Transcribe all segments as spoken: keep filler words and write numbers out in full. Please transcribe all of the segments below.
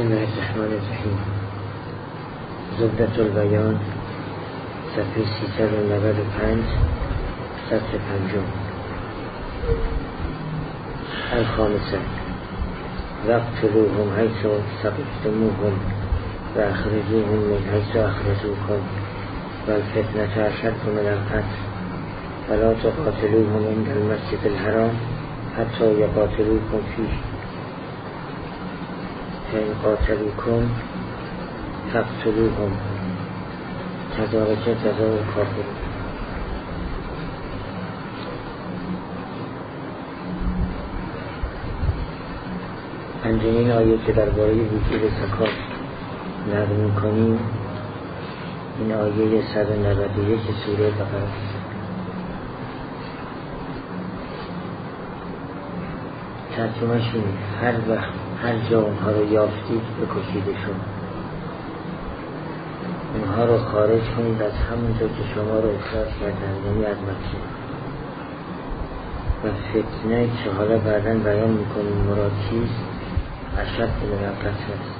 الله الرحمن الرحیم. زبدة البیان صفحه سیصد و نود و پنج سطر پنجم. الخامسه وقتلوهم حیث ثقفتموهم و اخرجوهم من حیث اخرجوکم و الفتنة اشد من القتل فلا تقاتلوهم عند المسجد الحرام حتی یقاتلوکم فیه فإن قاتلوکم فاقتلوهم تدارک جزاء الکافر. پنجمین آیه که درباره وجوب زکات نقل می‌کنیم این آیه صد و نود و یک سوره بقره است. ترجمه‌اش اینه: هر وقت هر جا اونها رو یافتید بکشیدشون، اونها رو خارج کنید از همونجا که شما رو اخراج کردن، یعنی از مکه. و فتنه که حالا بعداً بیان میکنیم مراد چیست، اشد من القتل است.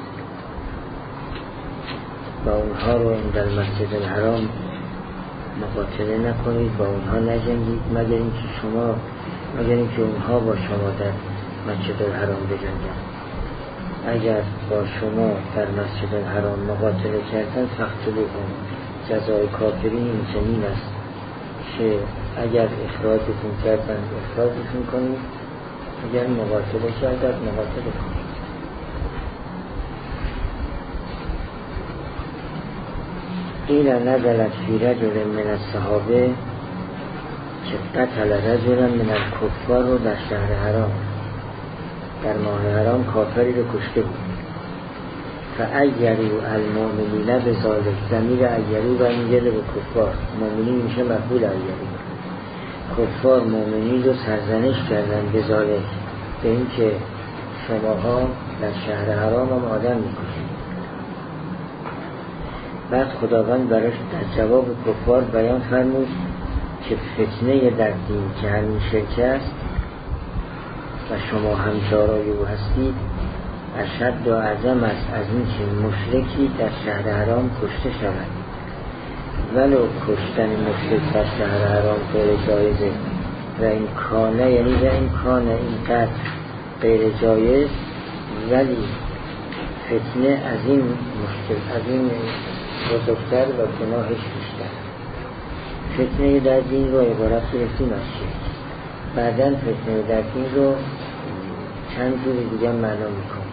با اونها رو عند المسجد الحرام مقاتله نکنید، با اونها نجنگید مگر اینکه شما مگر اینکه اونها با شما در مسجد الحرام بجنگند. اگر با شما در مسجد الحرام مقاتله کردن فاقتلوهم، جزای کافرین این چنین است که اگر اخراجتون کردن اخراجتون کنید، اگر مقاتله کردن مقاتله کنید. قیل نزلت فی رجل من الصحابه که قتل رجلا من الکفار رو در شهر حرام، در ماه حرام کافری رو کشته بود. فایروا المؤمنین بذالک، ضمیر ایروا برمیگرده به کفار، مؤمنین میشه مفعول ایروا. کفار مؤمنین رو سرزنش کردن بذالک، به این که شماها در شهر حرام هم آدم میکشید. بعد خداوند براش در جواب کفار بیان فرمود که فتنه در دین که همین شرک است و شما هم دارای او هستید اشد و اعظم است از این که مشرکی در شهر حرام کشته شود. ولو کشتن مشرک در شهر حرام غیر جایزه و این کانه، یعنی و این کانه این قتل غیر جایز، ولی فتنه از این مشکل از این بزرگتر و گناهش بیشتر. فتنه در دین رو عبارت گرفتیم از شرک، بعداً فتنه در دین رو چند جور دیگه معنا میکنیم.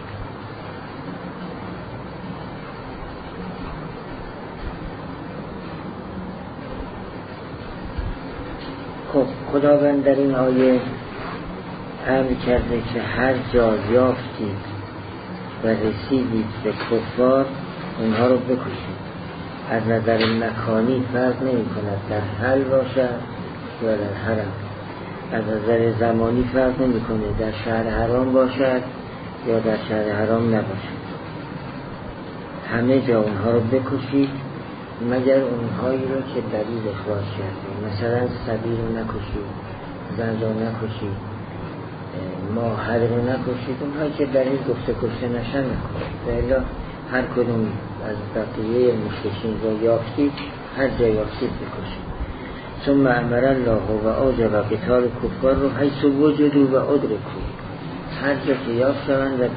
خب خداوند در این آیه امر کرده که هر جا یافتید و رسیدید به کفار اونها رو بکشید. از نظر مکانی فرق نمی کند در حل باشد یا در حرم، از نظر زمانی فرق نمی کنه در شهر حرام باشد یا در شهر حرام نباشد. همه جا اونها رو بکشید مگر اونهایی رو که دلیل اخراج کرده، مثلا صبی رو نکشید، زن رو نکشید، ماهر رو نکشید، اونهایی که دلیل گفته کشته نشن نکنید. بلا هر کدوم از بقیه مشرکین رو یافتید، هر جا یافتید بکشید. ثم امر الله و اوجب قتال کفار رو حیث وجدوا و ادرکوا، هر جا که یافت شوند و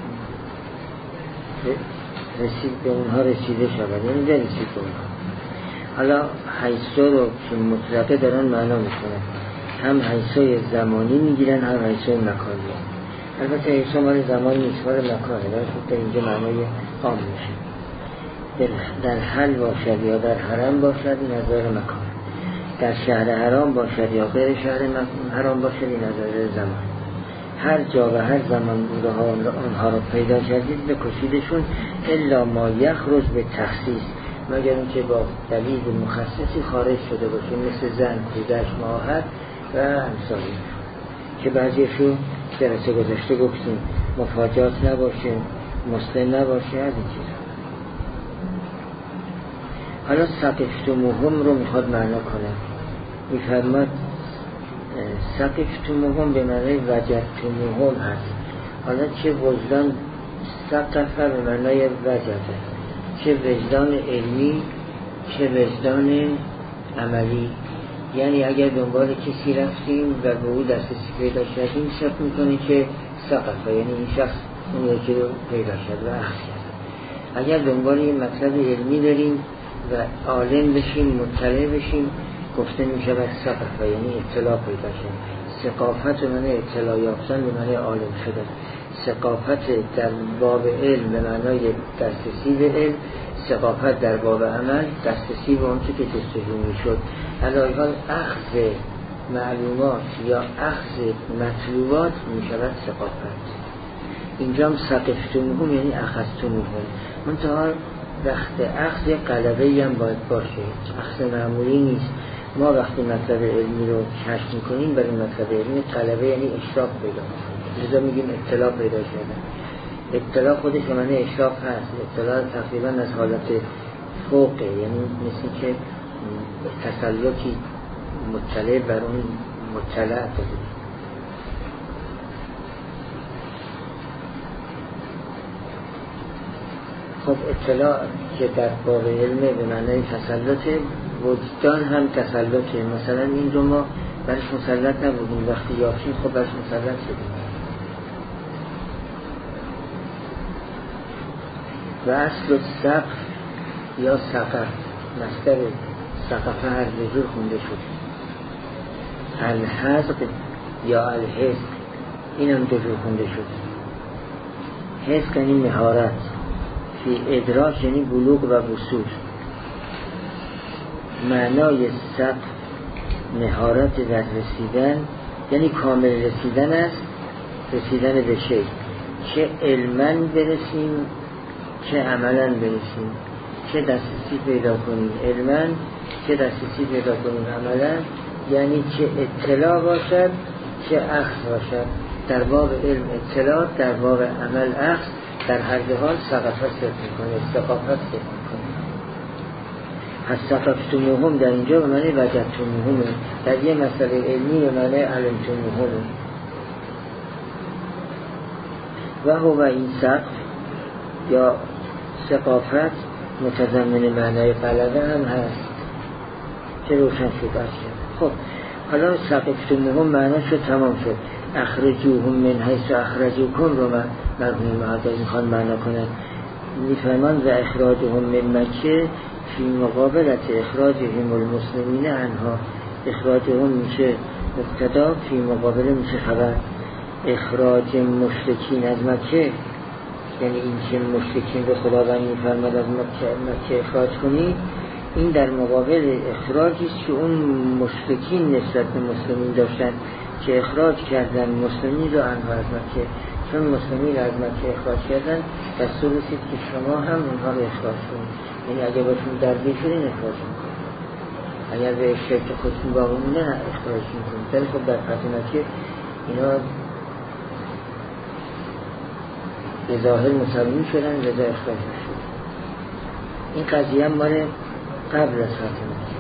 رسید به اونها رسیده شوند، یعنی برسید به اونها. حالا حیث رو که مطلقه دارن معنا میکنن، هم حیث زمانی میگیرن هم حیث مکانی. البته حیث مال زمانی نیست، مال مکانه، ولی خود اینجا معنای عام میشه. در حل باشد یا در حرم باشد این نظر مکان، در شهر حرام باشد یا غیر شهر حرام باشد این نظر زمان. هر جا و هر زمان آنها را پیدا کردید بکشیدشون، الا ما یخرج به تخصیص، مگر اینکه با دلیل مخصصی خارج شده باشه، مثل زن، کودک، ماهر و امثالی که بعضیشون جلسه گذشته گفتیم مفاجات نباشه، مسلم نباشه، از این چیزا. حالا ثقفتموهم رو میخواد معنا کنه، میفرماد ثقفتموهم به معنی وجدتموهم هست. حالا چه وجدان سقف به معنای وجده، چه وجدان علمی چه وجدان عملی. یعنی اگر دنبال کسی رفتیم و به او دسترسی پیدا کردیم شک میکنیم که سقفه، یعنی این شخص اون یکی رو پیدا کرد و اخذ کرد. اگر دنبال این مطلب علمی داریم و عالم بشیم مطلع بشیم گفته میشه بر سقفه، یعنی اطلاع پیدا کرد. ثقافت به معنی اطلاع یافتن به معنی عالم شدن. ثقافت در باب علم به معنای دسترسی به علم، ثقافت در باب عمل دسترسی به اون چه که جستجو میشد. علاوه بر اخذ معلومات یا اخذ مطلوبات میشود ثقافت. اینجا هم سقفتموهم یعنی اخذتموهم، منتها وقت اخذ قلبه‌ای هم باید باشه، اخذ معمولی نیست. ما وقتی مطلب علمی رو کشف میکنیم برای مطلب علمی قلبه یعنی اشراق پیدا میکنیم، لذا میگیم اطلاع پیدا شدن. اطلاع خودش به معنی اشراق هست. اطلاع تقریبا از حالت فوقه، یعنی مثل که تسلطی مطلع بر اون مطلع داره. خب اطلاع که در باب علم به معنی تسلط، وجدان هم تسلطه. مثلا این رو ما برش مسلط نبودیم، وقتی یافتیم خب برش مسلط شدیم. و اصل سقف یا سقف، مصدر سقف هر جور خونده شد. الحزق یا الحزق این هم دو جور خونده شد. حزق یعنی مهارت، فی ادراک یعنی بلوغ و وصول. معنای سقف مهارت در رسیدن یعنی کامل رسیدن است. رسیدن به چه؟ چه علماً برسیم چه عملاً برسیم، چه دسترسی پیدا کنیم علماً چه دسترسی پیدا کنیم عملاً، یعنی چه اطلاع باشد چه اخذ باشد. در باب علم اطلاع، در باب عمل اخذ، در هر دو حال ثقافت صرف میکنه، ثقافت صرف میکنه. از ثقافتموهم در اینجا به معنی وجدتموهم، در یه مسئله علمی به معنی علمتموهم. و هو این سقف یا ثقافت متضمن معنای غلبه هم هست که روشن شد است. خب حالا ثقافتموهم معنا شد، تمام شد. اخرجوهم من حیث اخرجوکم رو مرحوم معدل میخوان معنا کنن. میفرمان و اخراجهم من مکه فی مقابلت اخراجهم المسلمین عنها. اخراجهم میشه مبتدا، فی مقابل میشه خبر. اخراج مشرکین از مکه یعنی این که مشرکین به خداوند میفرماد از مکه, مکه اخراج کنی، این در مقابل اخراجی است که اون مشرکین نسبت به مسلمین داشتن که اخراج کردن مسلمین رو عنها از مکه. چون مسلمین رو از مکه اخراج کردن دستور رسید که شما هم اونها رو اخراج کنید، یعنی اگه باشون درگیر شدین اخراج میکنید، اگر به شرک خودتون باقی مونده اخراج میکنید. ولی خب در فتح مکه اینا به ظاهر مسلمین شدن لذا اخراج نشد. این قضیه هم مال قبل از فتح مکه.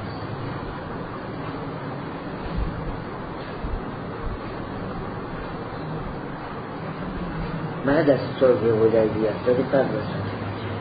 بعد از صلح حدیبیه است، ولی قبل از فتح مکه.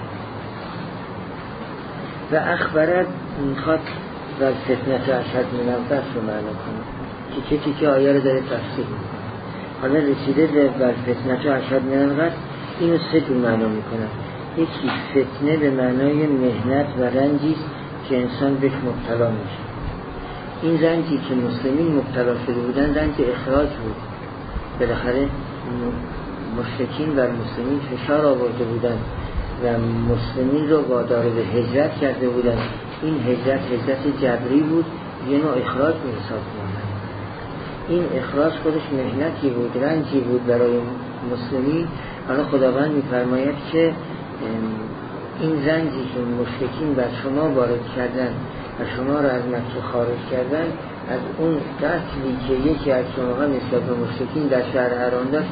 و اخبرت میخواد و فتنه اشد من البس رو معنا کنه که کسی که آیه رو داره تفسیر میکنه. حالا رسیده به فتنه اشد من البس اینو سه جور معنا میکنن. یکی فتنه به معنای مهنت و رنجی که انسان بهش مبتلا میشه. این رنجی که مسلمین مبتلا شده بودن رنج اخراج بود. بالاخره مشرکین بر مسلمین فشار آورده بودن و مسلمین رو وادار به هجرت کرده بودن. این هجرت هجرت جبری بود، یه نوع اخراج به حساب می‌آمد. این اخراج خودش مهنتی بود، رنجی بود برای مسلمین. حالا خداوند می‌فرماید که این رنجی که مشرکین بر شما وارد کردن و شما را از مکه خارج کردن، از اون قتلی که یکی از شما نسبت به مشرکین در شهر حرام داشت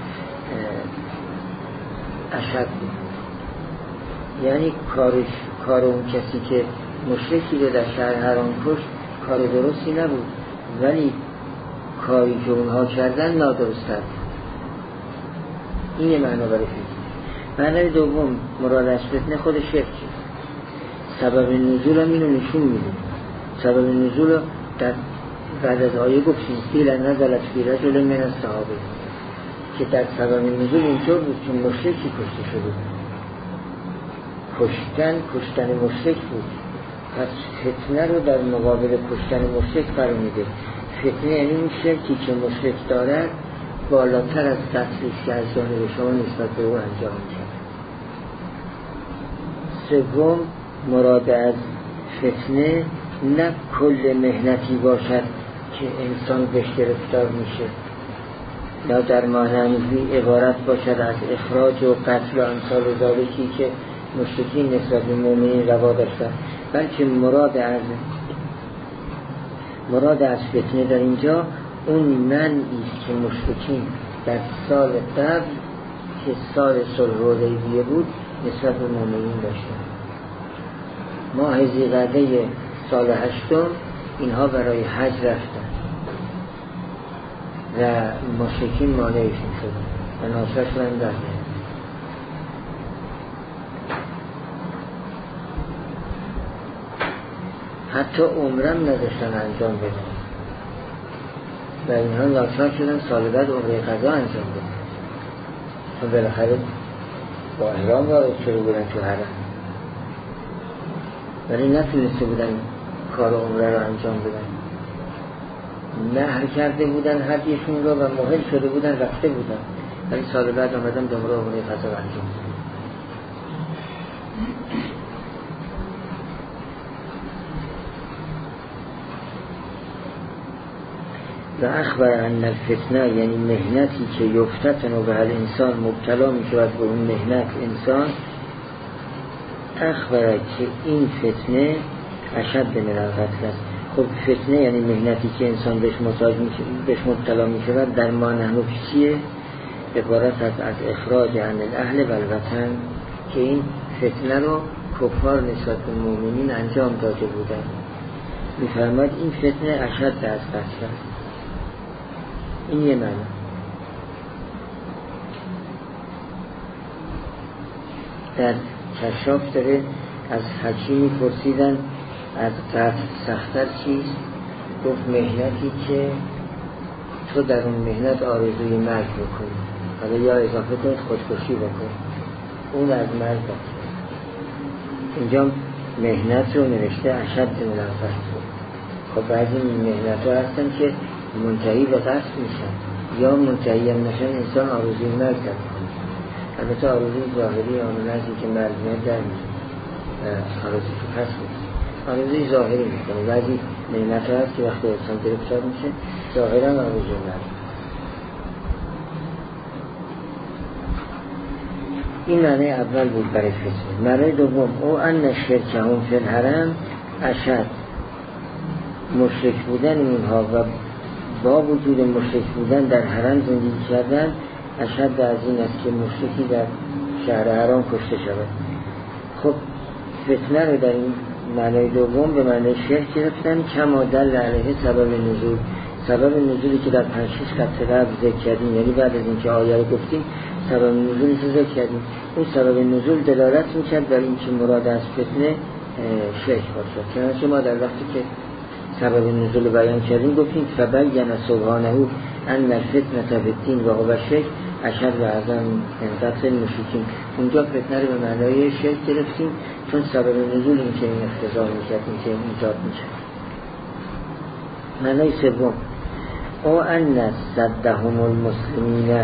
اشد بود. یعنی کارش کار اون کسی که مشرکی رو در شهر حرام کشت کار درستی نبود، ولی کاری که اونها کردن نادرست است. این معنا برای فکر. معنی دوم مراد از فتنه خود شرک. سبب نزول هم اینو نشون میده. سبب نزول در بعد از آیه گفتیم قیل نزلت فی رجل من الصحابه، که در سبب نزول اینطور بود که مشرکی کشته شده بود. کشتن کشتن مشرک بود. پس فتنه رو در مقابل کشتن مشرک قرار میده. فتنه یعنی اون شرکی که مشرک دارد بالاتر از قتلی که از جانب شما نسبت به او انجام میشه. سوم مراد از فتنه نه کل مهنتی باشد که انسان بهش گرفتار میشه، یا در مانندی عبارت باشد از اخراج و قتل و امثال ذالکی که مشرکین نسبت به مؤمنین روا داشتن، بلکه مراد از مراد از فتنه در اینجا اون منعی که مشرکین در سال قبل که سال صلح حدیبیه بود نسبت به مؤمنین داشتن. ماه ذی‌قعده سال هشتم اینها برای حج رفتن و مشرکین مانعشون شدن و ناصرشون هم دادن. حتی عمرم نداشتن انجام بدن و اینها ناصر شدن. سال بعد عمره قضا انجام بدن و بالاخره با احرام وارد شده بودن تو حرم، ولی نتونسته بودن کار عمره رو انجام بدن. نهر کرده بودن هدیشون رو و مهل شده بودن رفته بودن، ولی سال بعد آمدن دوباره عمره قضا انجام بدن. و اخبر ان الفتنه یعنی مهنتی که یفتتن و به هر انسان مبتلا می شود به اون مهنت انسان، اخبر که این فتنه اشد من القتل است. خب فتنه یعنی مهنتی که انسان بهش محتاج میشه، بهش مبتلا می شود. در ما نحنو چیه؟ عبارت از از اخراج عن الاهل و الوطن، که این فتنه رو کفار نسبت به مؤمنین انجام داده بودن. می‌فرماید این فتنه اشد از قتل است. این یه معنی. در کشاف داره از حکیمی پرسیدن از قتل سخت‌تر چیست؟ گفت مهنتی که تو در اون مهنت آرزوی مرگ بکنی، حالا یا اضافه کنید خودکشی بکن، اون از مرگ بکن. اینجا مهنت رو نوشته اشد من القتل. خب بعضی مهنت ها هستن که منتهی به قتل میشن، یا منتهی هم نشن انسان آرزوی مرگ در کنه. البته آرزوی ظاهری آن نزدی که مرگ میاد در میشه، آرزوی که پس میشه، آرزوی ظاهری میکنه. بعضی مهنت ها هست که وقتی انسان گرفتار میشه ظاهرا آرزوی مرگ. این معنی اول بود برای فتنه. معنی دوم او ان شرکهم فی الحرم اشد، مشرک بودن اینها و با وجود مشرک بودن در حرم زندگی کردن اشد از این است که مشرکی در شهر حرام کشته شود. خب فتنه رو در این معنی دوم به معنی شرک گرفتن. کما دل علیه سبب نزول، سبب نزولی که در پنج شش خط قبل ذکر کردیم، یعنی بعد از اینکه آیه رو گفتیم سبب نزولی رو ذکر کردیم. اون سبب نزول دلالت میکرد بر اینکه مراد از فتنه شرک باشد. چنانچه ما در وقتی که سبب نزول بیان کردیم گفتیم فبین سبحانه ان الفتنه فی الدین و هو الشرک اشد و اعظم من قتل المشرکین. اونجا فتنه رو به معنای شرک گرفتیم چون سبب نزول این که این اختزار میکرد، این که این ایجاد میکرد. معنای سوم او ان صدهم المسلمین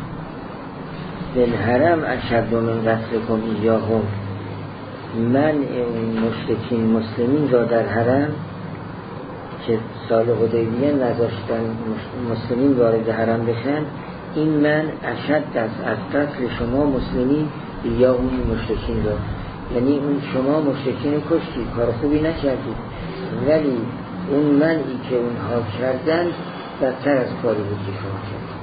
بالحرم اشد من قتلکم ایاهم، منع این مشرکین مسلمین را در حرم که سال حدیبیه نذاشتن مسلمین وارد حرم بشن، این من اشد از از قتل شما مسلمین یا اون مشرکین را. یعنی اون شما مشرکین کشتید، کار خوبی نکردید، ولی اون منعی که اونها کردن بدتر از کاری بود که شما کردید.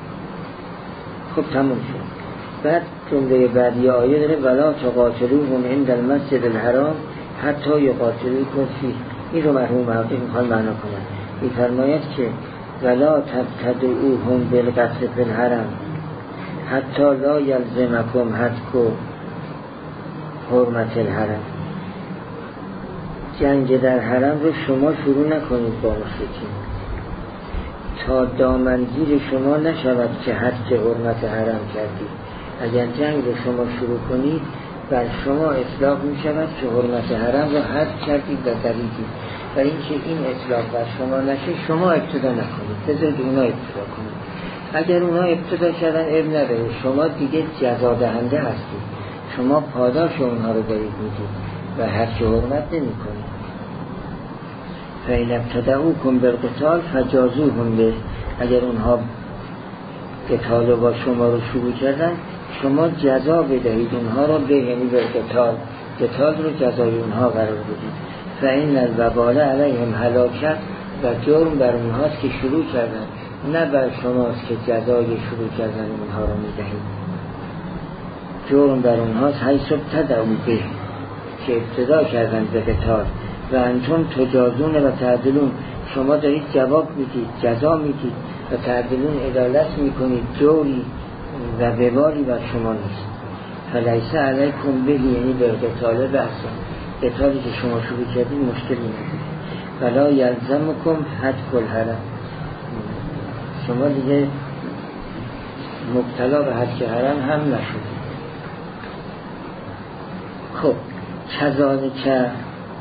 خب تموم شد. بعد جمله بعدی آیه داره ولا تقاتلوهم عند المسجد الحرام حتی یقاتلوکم فیه. این رو مرحوم محقق میخوان معنا کنن. میفرماید که ولا تبتدعوهم بالقتل فی الحرم، حتی لا یلزمکم حدکو حرمت الحرم، جنگ در حرم رو شما شروع نکنید با مشرکین تا دامنگیر شما نشود که حد حرمت حرم کردید. اگر جنگ رو شما شروع کنید بر شما اطلاق می شود که حرمت حرم رو حد کردید و دریدید، و اینکه این اطلاق بر شما نشه شما ابتدا نکنید، بذارید اونا ابتدا کنید. اگر اونا ابتدا کردن اب نداره، شما دیگه جزا دهنده هستید، شما پاداش اونها رو دارید میدید و حد حرمت نمی کنید. فَإِنْ ابْتَدَئُوكُمْ بِالْقِتَالِ فَجَازُوهُمْ بِهِ، اگر اونها قتال با شما رو شروع کردن شما جزا بدهید اونها رو به، یعنی به قتال، قتال رو جزای اونها قرار بدید. فَإِنَّ الْوَبَالَ عَلَيْهِمْ هلاکت، و جرم بر اونهاست که شروع کردن، نه بر شماست که جزای شروع کردن اونها رو میدهید. جرم بر اونهاست حیث ابتدأوا به، که ابتدا کردن به قتال، و انتم تجازون و تعدلون، شما دارید جواب میدید، جزا میدید و تعدلون، عدالت میکنید، جوری و وبالی بر شما نیست. فلیس علیکم به، یعنی به قتال بحثا، قتالی که شما شروع کردید مشکلی ندید. ولا یلزمکم حدک الحرم، شما دیگه مبتلا به حد حرم هم نشد. خب کذالک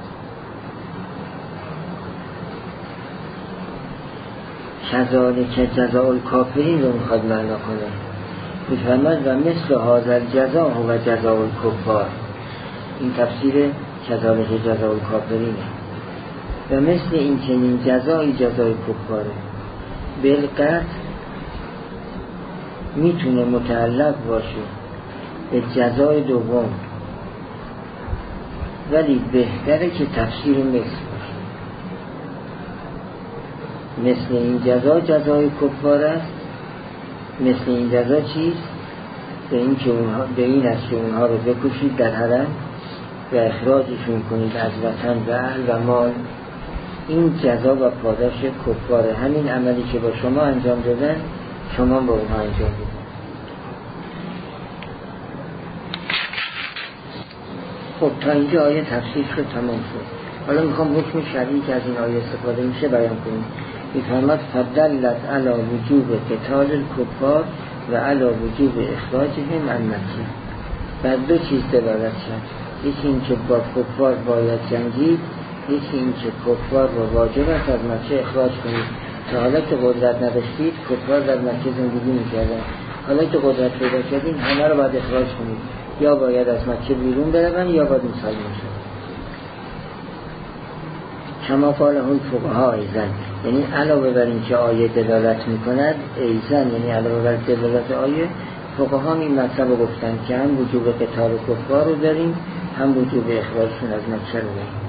کذالک جزاء الکافرین رو میخواد معنا کنه. میفرماد و مثل هذا الجزاء و جزاء الکفار، این تفسیر کذالک جزاء الکافرینه. و مثل این چنین جزای جزای کفاره بالقطع میتونه متعلق باشه به جزای دوم، ولی بهتره که تفسیر مثل باشه. مثل این جزا جزای کفار است. مثل این جزا چیست؟ به این که اونها، به این است که اونها رو بکشید در حرم و اخراجشون کنید از وطن و اهل و مال. این جزا و پاداش کفاره، همین عملی که با شما انجام دادن شما با اونها انجام دادن. خب تا اینجا آیه تفسیر شد، تمام شد. حالا میخوام حکم شرعی که از این آیه استفاده میشه بیان کنیم. میفرماد فدلت علی وجوب قتال الکفار و علی وجوب اخراجهم عن مکه. بر دو چیز دلالت کرد، یکی این که با کفار باید جنگید، یکی این که کفار رو واجب است از مکه اخراج کنید. تا حالا که قدرت نداشتید کفار در مکه زندگی میکردن، حالا که قدرت پیدا کردین همه رو باید اخراج کنید، یا باید از مکه بیرون برون یا باید مسلمان شد. کما قاله الفقهاء ایزن، یعنی علاوه بر این که آیه دلالت میکند، ایزن یعنی علاوه بر دلالت آیه، فقها این مطلب رو گفتن که هم وجوب قتال کفار رو داریم، هم وجوب اخراجشون از مکه رو داریم.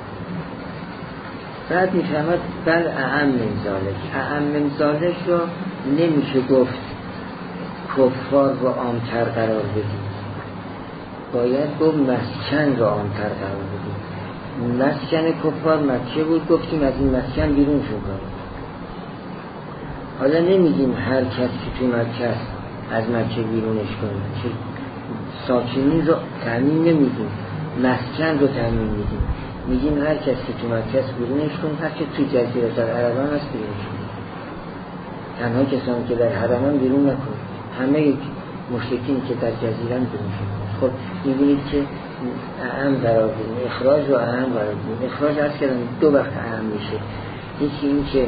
بعد میفهمد بل اعم من ذالک، اعم من ذالک رو نمیشه گفت کفار رو عامتر قرار بدیم، باید گفت مسکن رو عامتر قرار بدیم. مسکن کفار مکه بود، گفتیم از این مسکن بیرون شو کنیم. حالا نمیگیم هر کس که تو مکه است از مکه بیرونش کنیم، که ساکنین رو تامین نمیدیم، مسکن رو تامین میدیم. میگیم هر کس که تو مکه است بیرونش کنیم، هر که تو جزیره العرب است بیرونش کنیم. تنها کسانی که در حرم بیرون نکنیم، همه مشرکین که در جزیره بیرون شدن. خب میبینید که اهم قرار بدیم، اخراج رو اهم قرار بدیم. اخراج هست که دو وقت اهم میشه، یکی این که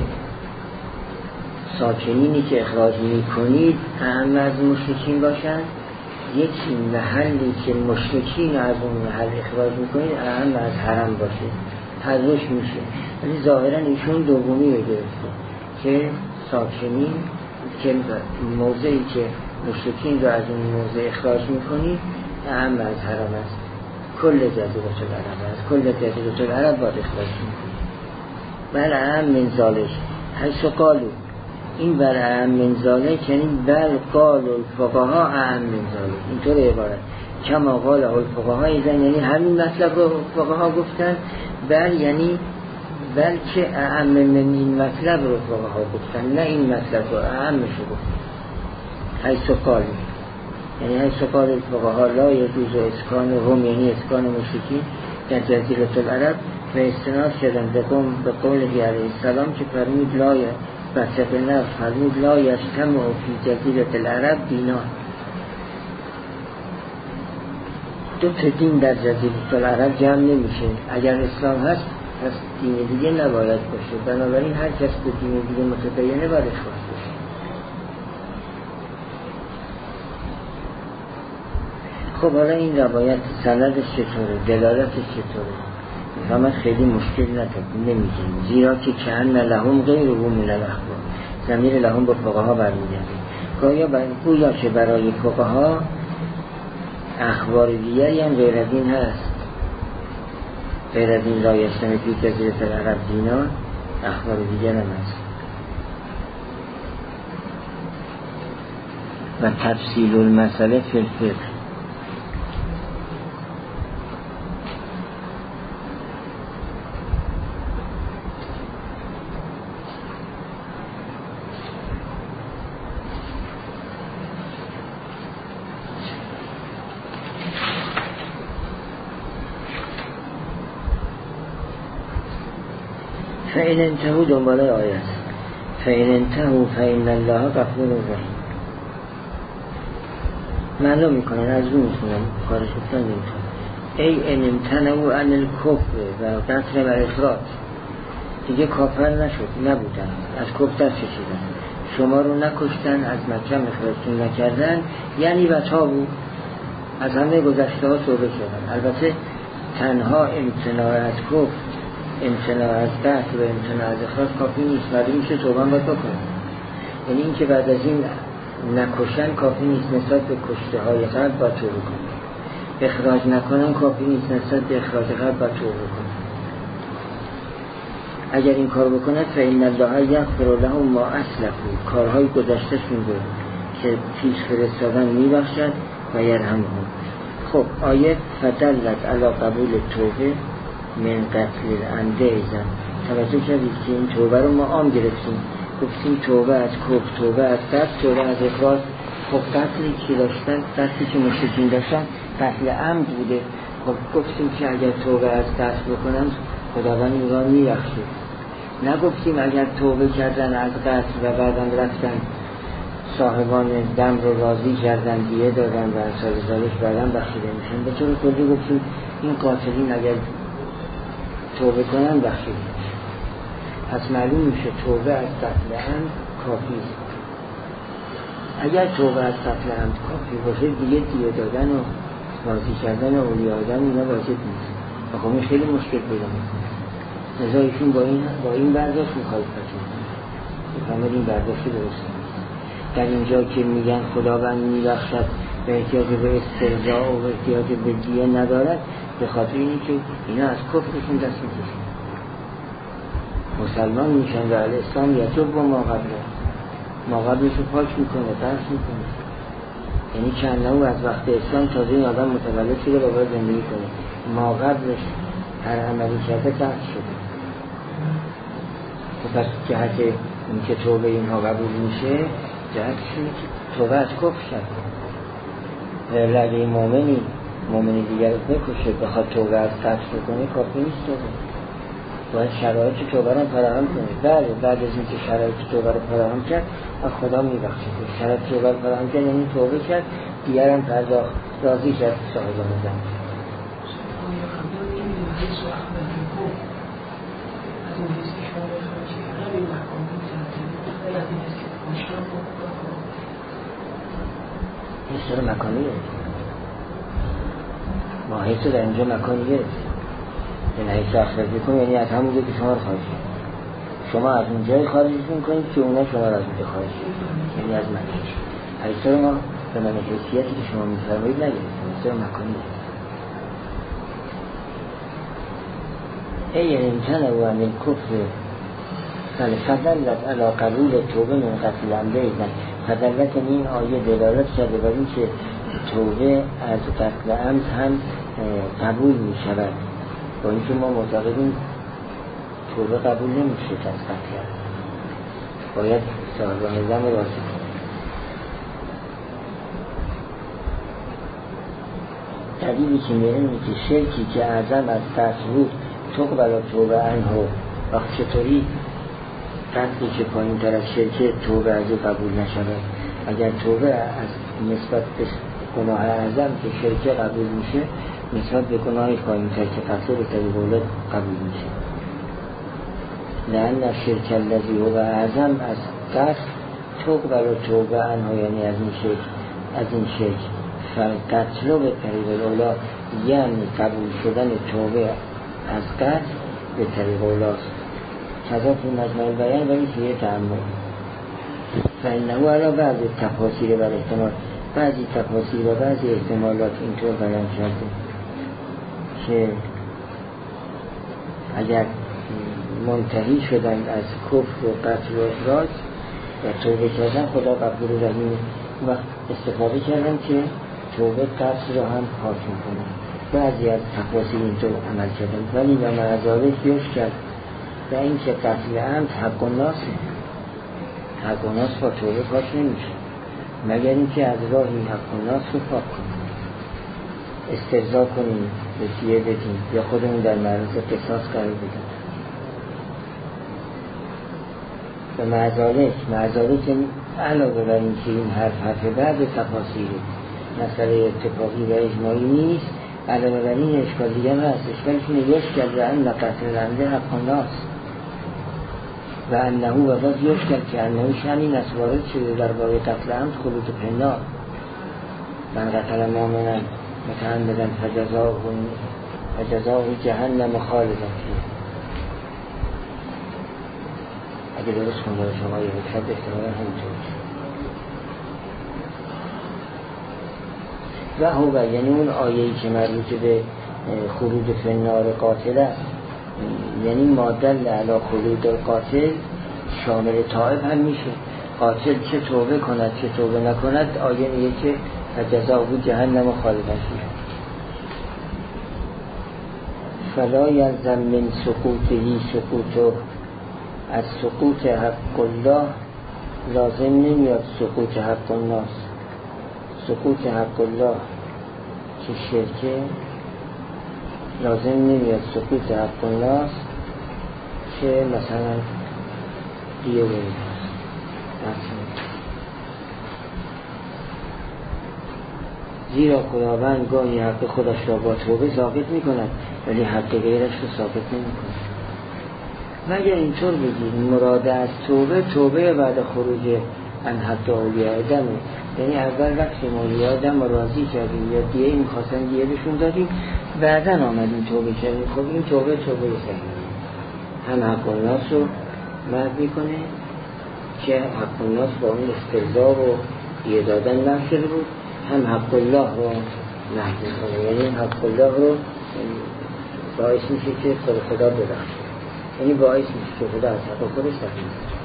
ساکنینی که اخراج میکنید اهم از مشرکین باشن، یکی محلی که مشرکین از اون محل اخراج میکنید اهم از حرم باشه. هر روش میشه، ولی ظاهرا ایشون دومی رو گرفته که ساکنین که موضعی که مشرکین رو از اون موضع اخراج میکنید اهم از حرم است. کل جزیره العرب است، کل جزیره العرب باید اخراج میکنید. بل اهم من ذالک حیث قالو، این بل اهم من ذالک یعنی بل قال الفقهاء اهم من ذالک، اینطور عبارت کما قال الفقهاء ایزن، یعنی همین مطلب رو فقها گفتن. بل یعنی بلکه اهم من این مطلب رو فقها گفتن، نه این مطلب رو اهمش رو گفتن. حیث قال یعنی حیث قال الفقهاء لا یجوز اسکان هم، یعنی اسکان مشرکین در جزیره العرب، و استناد شدن به قول علیه السلام که فرمود لا بچه نفس فرمود لا یجتمع فی جزیره العرب دینان. دو تا دین در جزیره العرب جمع نمیشه. اگر اسلام هست پس دین دیگه نباید باشه، بنابراین هر کس به دین دیگه متدینه باید خواست باشه. خب حالا این روایت سندش چطوره، دلالتش چطوره؟ محمد خیلی مشکل نمیگیم، زیرا که کأن لهم غیر او من الاخبار، ضمیر لهم به فقها برمیگرده. گویا بر گویا که برای فقها اخبار دیگری هم غیر از این هست، غیر از این لا یجتمع فی جزیره العرب دینان، اخبار دیگر هم هست. و تفصیل المسئله فی الفقه، فإن انتهوا دنباله آیت فإن انتهوا فإن الله غفور رحیم. معلوم میکنن از اون میکنن کارش بکنن نمیتونن. ای ان امتنعوا عن الکفر و قتل و اخراج، دیگه کافر نشد، نبودن، از کفر دست کشیدن، شما رو نکشتن، از مکه اخراجتون نکردن، یعنی بچا بود، از همه گذشته ها توبه کردن. البته تنها امتناع از کفر، امتناع از قتل و امتناع از اخراج کافی نیست، ولی میشه توبه هم باید بکنن. یعنی این که بعد از این نکشن کافی نیست، نسبت به کشته های قبل باید توبه کنن. اخراج نکنن کافی نیست، نسبت به اخراج قبل باید توبه کنن. اگر این کار بکنن فإن الله یغفر لهم ما اسلفوا، کارهای گذشتهشون رو که پیش فرستادن میبخشد و یرحمهم. خب آیه فدلت علی قبول توبه من قتل العمد ایزن. توجه کردید که این توبه رو ما عام گرفتیم، گفتیم توبه از کفر، توبه از قتل، توبه از اخراج. خب قتلی که داشتن، قتلی که مشرکین داشتن قتل عمد بوده. خب گفتیم که اگر توبه از قتل بکنن خداوند این را میبخشه. نگفتیم اگر توبه کردن از قتل و بعدم رفتن صاحبان دم رو راضی کردن، دیه دادن و اصال ذالک بعدم بخشیده میشن. به طور کلی گفتیم این قاتلین اگر توبه کنن بخشیده میشن. پس معلوم میشه توبه از قتل عمد کافی است. اگر توبه از قتل عمد کافی باشه دیگه دیه دادن و راضی کردن و اولیاء آدم اینا واجب نیست. خب این خیلی مشکل پیدا میکنه. لذا ایشون با این با این برداشت مخالفت میکنه. بفهمید این برداشت درست نیست. در اینجا که میگن خداوند میبخشد به احتیاج به استرجاع و به احتیاج به دیه ندارد، به خاطر اینی که اینا از کفرشون دست میکشن، مسلمان میشن و الاسلام یتوب و ما قبله، ما قبلش رو پاک میکنه، درس میکنه. یعنی چند نوع از وقت اسلام تازه این آدم متولد شده و باید زندگی کنه، ما قبلش هر عملی کرده درس شده. پس جهت این که توبه اینها قبول میشه، جهتش اینه که توبه از کفر شد. لگه مومنی مومنی دیگر رو بکشه بخواد توبه از قتل کنه کافی نیست. توبه باید شرایط توبه رو فراهم کنه. بله بعد از اینکه شرایط توبه رو فراهم کرد از خدا میبخشه. شرایط توبه رو فراهم کرد یعنی توبه کرد، دیگر هم پرداخت، راضی کرد صاحبان زن. حیث رو مکانی گرفت، ما حیث رو در اینجا مکانی گرفت. این حیث رو اخراجی کن یعنی از همونجا که شما رو خارج کنید، شما از اونجای خارجشون کنید که اونا شما رو از اونجا خارج کنید، یعنی از مکانی. حیث رو ما به من حیثیتی که شما میفرمایید نگرفتیم، حیث رو مکانی گرفت. ای امتنعوا عن الکفر فدلت علی قبول توبه من قتل عمد ایزن. فدلت این آیه دلالت کرده بر این که توبه از قتل عمد هم قبول می شود، با اینکه ما معتقدیم توبه قبول نمیشه از قتل عمد، باید صاحبان زن راضی کنید. دلیلی که میره اینه که شرکی که اعظم از قتل بود تقبل توبه عنه. وقت چطوری قتلی که پایین تر از شرک توبه از او قبول نشود؟ اگر توبه از نسبت به گناه اعظم که شرک قبول میشه نسبت به گناه پایین تر که قتل به طریق اولاد قبول میشه. لأن شرک الذی هو اعظم از قتل تقبل توبه عنه، یعنی از این شرک از این شرک فقتل به طریق اولاد، یعنی قبول شدن توبه از قتل به طریق اولاد. کذا تو مجمع بیان ولی که یه تعمل فإنه علی بعض تفاصیل و احتمال، بعضی تفاصیل و بعضی احتمالات اینطور بیان کرده که اگر منتهی شدن از کفر و قتل و اخراج و توبه کردن خدا غفور رحیم، وقت استفاده کردن که توبه قتل رو هم پاک میکنه. بعضی از تفاصیل اینطور عمل کردن ولی و معذاره فیوش کرد و این که قتل عمد حق و ناسه، حق و ناس با توبه پاک نمیشه مگر اینکه از راهی حق و ناس رو پاک کنیم، استرضا کنیم، بسیه بدیم یا خودمون در معرض قصاص قرار بدیم. و معذالک معذالک علاوه بر این که این حرف حرف بعد تفاصیل مسئله اتفاقی و اجماعی نیست، علاوه بر این اشکال دیگه هم هست. اشکالش اینه یشکل و ان قتل عمد حق و ناس و انه و باز یشکل که انه شنین از وارد شده در باره قتل عمد خلوط پنهان. من قتل مؤمنا متعمدا فجزاء فجزاء جهنم خالدا فیها. اگه درست کنده شما یه بکشد احتمالا همینطور و هو، یعنی اون آیه‌ای که مربوط به خروج فنار قاتل است، یعنی مادل علی خروج قاتل شامل تائب هم میشه. قاتل چه توبه کند چه توبه نکند آیه میگه که جزاء جهنم خالدا فیها. فلا یلزم من سقوطه سقوط، از سقوط حق الله لازم نمیاد سقوط حق الناس. سقوط حق الله که شرکه لازم نمیاد سقوط حق الناس که مثلا دیه برید. زیرا خداوند گاهی حق خودش را با توبه ثابت می کند ولی حق غیرش رو ثابت نمی کند. مگر اینطور بگید مراد از توبه توبه بعد خروج ان حتی اولیاء دمه، یعنی اول وقت اولیاء دم رو راضی کردیم یا دیگه این خواستن دیگه بهشون دادیم بعدا آمدیم توبه کردیم. خب این توبه توبه صحیحه، هم حق الناس رو مرد میکنه که حق الناس با اون استرضا و دیگه دادن محو شده بود، هم حق الله رو محو میکنه، یعنی حق الله رو باعث میشه که خود خدا ببخشه، یعنی باعث میشه که خدا از حق خودش رحم کنه.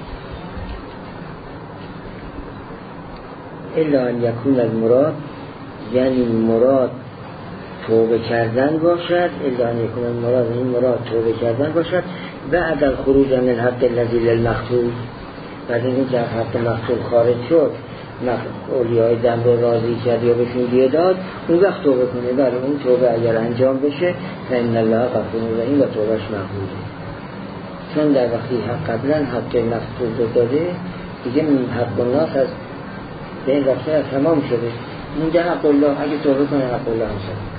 الا ان یکون المراد، یعنی مراد توبه کردن باشد. الا ان یکون المراد، این مراد توبه کردن باشد بعد الخروج من الحق الذی للمقتول، بعد اینکه از حق مقتول خارج شد اولیای دم رو راضی کرد یا بهشون دیه داد اون وقت توبه کنه. برای اون توبه اگر انجام بشه فإن الله غفور رحیم و توبهش مقبوله، چون در وقتی حق قبلا حق مقتول رو داده دیگه حق الناس از به این رفته از تمام شده، اینجا حق الله اگه توبه کنه حق الله هم شد.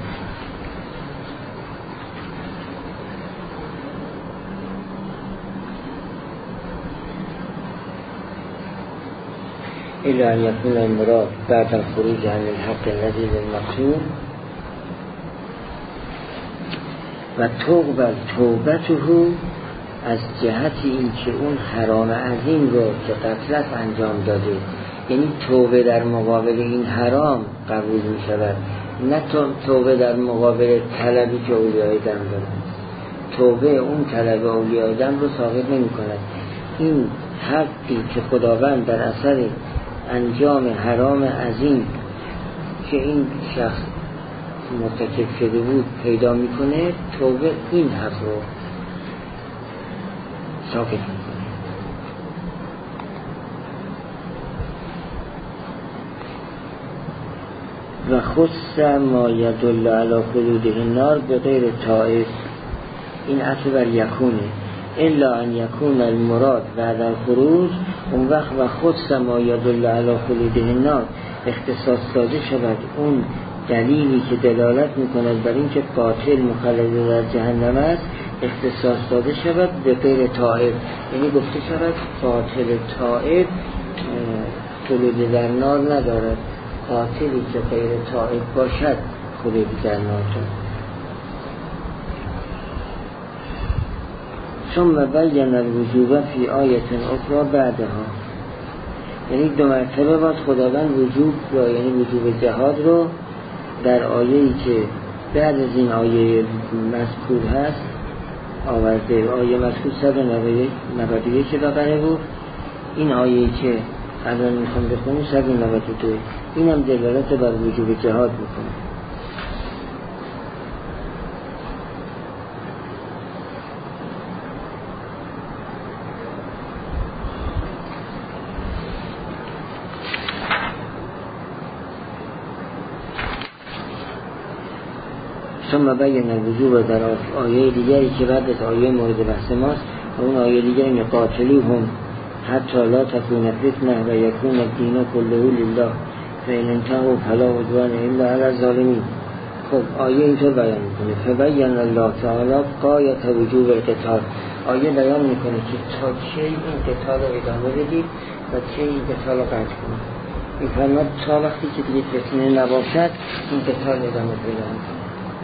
الا ان یکون المراد بعد الخروج عن الحق الذی للمقتول و تقبل توبته از جهت این که اون حرام عظیم رو که قتلت انجام داده، یعنی توبه در مقابل این حرام قبول می شود، نه توبه در مقابل طلبی که اولیای دم دارن. توبه اون طلب اولیای دم رو ثابت نمی کند. این حقی که خداوند در اثر انجام حرام عظیم که این شخص مرتکب شده بود پیدا میکنه، توبه این حق رو ساکت میکنه. و خص ما یدل علی خلوده النار به غیر طائف، این عطف بر یکونه، الا ان یکون المراد بعد الخروج، اون وقت و خص ما یدل علی خلوده النار اختصاص داده شود اون دلیلی که دلالت میکند بر این که قاتل مخلد در جهنم است اختصاص داده شود به غیر طائف، یعنی گفته شود قاتل طائف خلود در نار ندارد، قاتلی که غیر طائف باشد خلود در نار دارد. ثم بین الوجوب فی آیت اخرى بعدها، یعنی دو مرتبه باید خداوند وجوب را یعنی وجوب جهاد رو در آیه‌ای که بعد از این آیه مذکور هست آورده. آیه مذکور صد و نود و یک بقره بود، این آیه‌ای که الان میخوام بخونیم صد و نود و دو، این هم دلالت بر وجوب جهاد میکنه. ثم بین الوجوب در آیه دیگری که بعد از آیه مورد بحث ماست، اون آیه دیگری قاتلوهم حتی لا تکون فتنه و یکون الدین کله لله فإن انتهوا فلا عدوان الا علی الظالمین. خب آیه اینطور بیان میکنه فبین الله تعالی غایت وجوب القتال، آیه بیان میکنه که تا چه این قتال رو ادامه بدید و چه این قتال رو قطع کنید. این فرماد تا وقتی که دیگه فتنه نباشد این قتال ادامه بدید،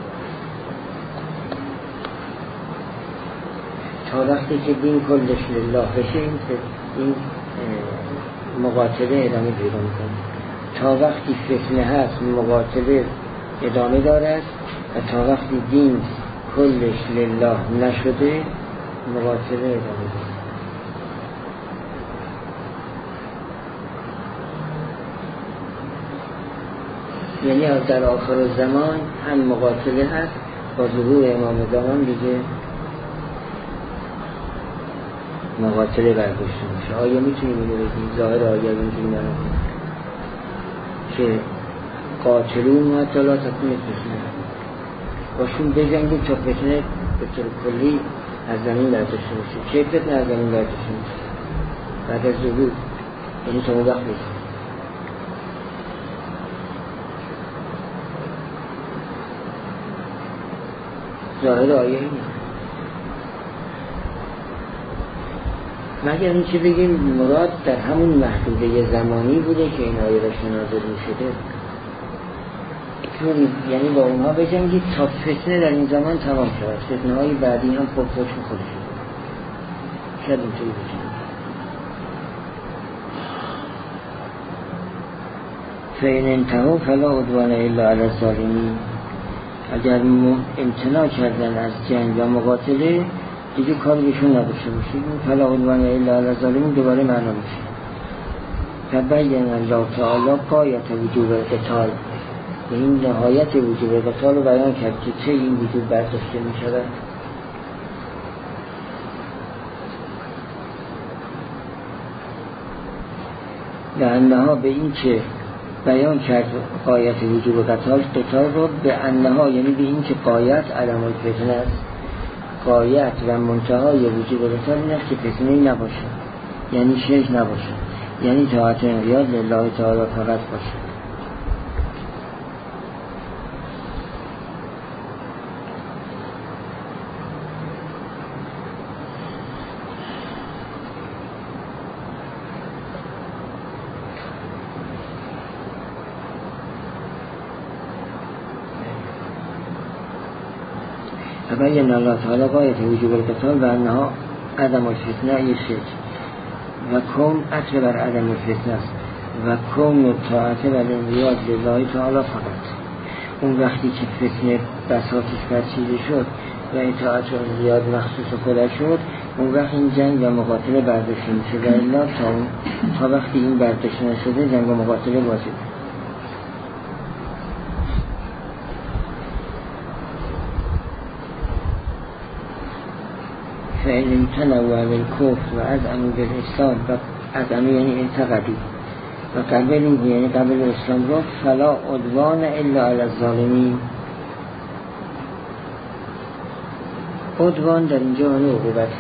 تا وقتی که دین کلش لله بشه این, این مقاتله ادامه پیدا میکنه. تا وقتی فتنه هست مقاتله ادامه دارد و تا وقتی دین کلش لله نشده مقاتله ادامه دارد. یعنی در آخر زمان هم مقاتله هست، با ظهور امام زمان دیگه مقاتله برداشته میشه. آیا میتونیم اینو بگیم؟ ظاهر آیه اینجوری نرم که قاتلون حتی لا تکون فتنه، باشون بجنگید تا فتنه به طور کلی از زمین برداشته میشه. چه فتنه از زمین برداشته میشه؟ بعد از ظهور، یعنی تا اون وقت میشه. ظاهر آیه اینه. مگر این چه بگیم مراد در همون محدوده زمانی بوده که این آیه را نازل می شده، یعنی با اونها بجنگید تا فتنه در این زمان تمام شود، فتنه های بعدی هم خود خودشون خود شده. شاید اینطوری بجنگید. فإن انتهوا فلا عدوان الا علی الظالمین، اگر امتناع کردن از جنگ و مقاتله دیگه کاری بهشون نداشته باشید، فلا عدوان الا علی الظالمین دوباره معنا میشه. تبین الله تعالی غایت وجوب القتال، این نهایت وجوب القتال رو بیان کرد که چه این وجوب برداشته میشود. لانها به این که بیان کرد غایت وجوب قتال قتال رو به انها، یعنی به این که غایت علم الفتنه است، غایت و منتهای وجوب قتال این است که فتنه نباشه، یعنی شرک نباشه، یعنی طاعت انقیاد لله تعالی فقط باشه. تبین الله تعالی غایت وجوب القتال و انها عدم الفتنه یشک و کون اصل بر عدم الفتنه است و کون طاعت و انقیاد لله تعالی فقط. اون وقتی که فتنه بساطش برچیده شد و اطاعت و انقیاد مخصوص خودش شد، اون وقت این جنگ و مقاتله برداشته میشه و الا تا, تا وقتی این برداشته نشده جنگ و مقاتله واجب. فإن امتنعوا عن الكفر و از امو بالاسلام و از امو یعنی انتقدی و قبل این یعنی قبل اسلام رو فلا عدوان الا علی الظالمین. عدوان در اینجا معنی عقوبته.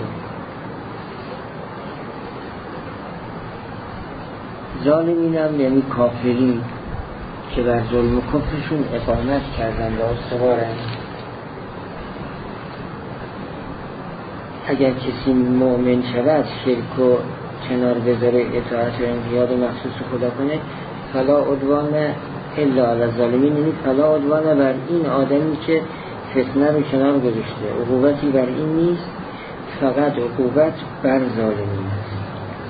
ظالمین هم یعنی کافرین که بر ظلم و کفرشون اقامت کردن و استوارن. اگر کسی مؤمن شود شرک و کنار بذاره اطاعت و انقیاد مخصوص خدا کنه فلا عدوان الا علی الظالمین، یعنی فلا عدوان بر این آدمی که فتنه رو کنار گذاشته، عقوبتی بر این نیست، فقط عقوبت بر ظالمین است.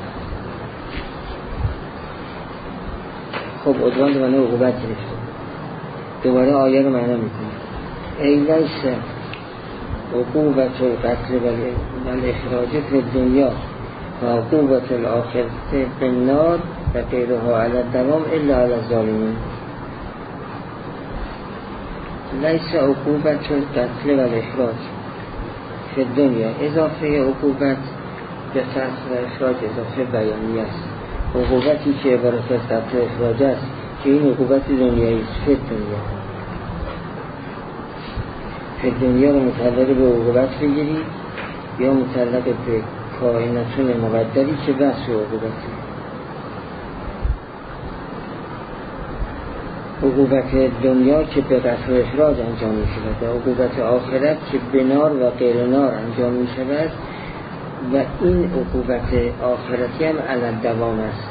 خب عدوان به معنی عقوبت گرفته. دوباره آیه رو معنی میکنه ای لیس عقوبت القتل و الاخراج فی الدنیا و عقوبت الاخرة بالنار و غیرها علی الدوام الا علی الظالمین. لیس عقوبت القتل و الاخراج فی الدنیا، اضافه عقوبت به قتل و اخراج اضافه بیانی است. عقوبتی که عبارت از قتل و اخراج است که این عقوبت دنیایی است. فی الدنیا، فی الدنیا رو متعلق به عقوبت بگیرید یا متعلق به کائناتون مقدری که بحث عقوبتی. عقوبت دنیا که به قتل و اخراج انجام می شود و عقوبت آخرت که به نار و غیر نار انجام می شود و این عقوبت آخرتی هم علی دوام است،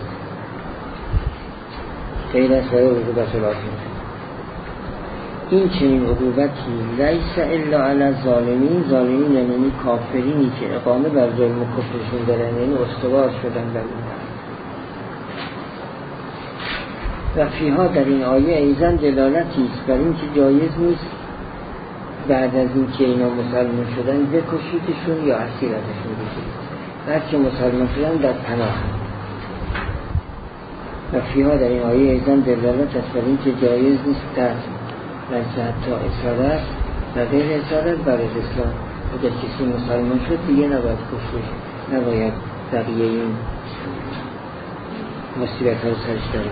غیر از عقوبت آخرت. این چنین عقوبتی لیس الا علی الظالمین، ظالمین یعنی کافرینی که اقامه بر ظلم و کفرشون دارن، یعنی استوار شدن بر این. و فیها در این آیه ایزن دلالتی است بر این که جایز نیست بعد از این که اینا مسلمان شدن بکشیدشون یا اسیر ازشون بگیرید، بلکه مسلمان شدن در پناه. و فیها در این آیه ایزن دلالت است بر این که جایز نیست در بلکه حتی اسارت و غیر اسارت بر اسلام. اگر کسی مسلمان شد دیگه نباید کشش، نباید بقیه این مصیبت ها سرش داریم.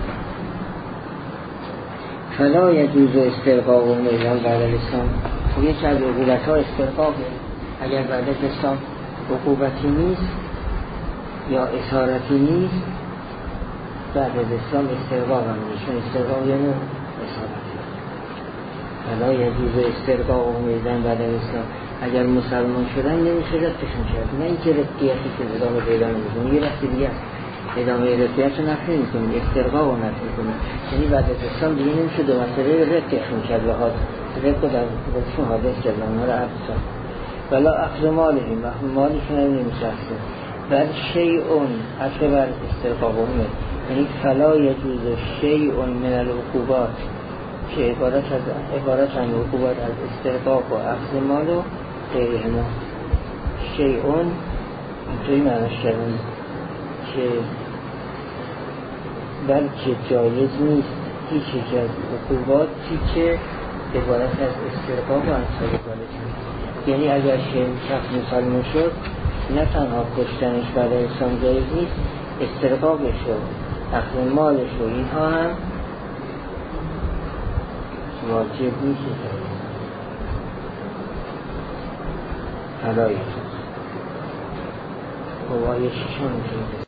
فلا یجوز استرقاق و میلان بعد الاسلام. خب یکی از عقوبت ها استرقاقه. اگر بعد اسلام عقوبتی نیست یا اسارتی نیست، بعد اسلام استرقاق هم نیست. استرقاق یعنی اسارت. فلا یجوز استرقاق و میلان بعد الاسلام. اگر مسلمان شدن نمیشه رفتشون کرد، نه اینکه رفتیتی که ادامه پیدا نمیکنه، یه رفتی دیگه ادامه رفتیت رو نفی میکنیم، استرقاق رو نفی میکنیم. یعنی بعد از اسلام دیگه نمیشه دو مسئله رفتشون کرد و حاد رفت و در خودشون حادث کرد و اونها رو عبد کرد. ولا اخذ مالهم، اخذ مالشون هم نمیشه اخذ. بل شیعون اصل بر استرقاق همه، یعنی فلا یجوز شیعون من العقوبات که عبارت از عبارت عن عقوبات از استرقاق و اخذ مال و غیرهما. شیعون اینطوری معنیش کردن که بلکه جایز نیست هیچ یک از عقوباتی که عبارت از استرقاق و امثال ذالک. یعنی اگر شخص مسلمان شد نه تنها کشتنش بعد از اسلام جایز نیست، استرقاقش و اخذ مالش و اینها هم واجب نیست. حلایت و آیه ششم